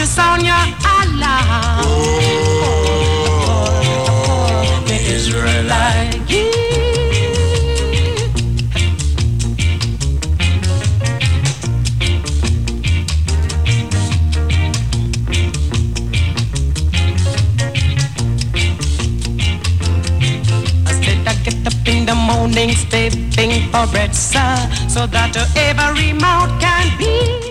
you sound your alarm. Oh, the Israelite. Get up in the morning, stepping for bread, sir, so that every mouth can be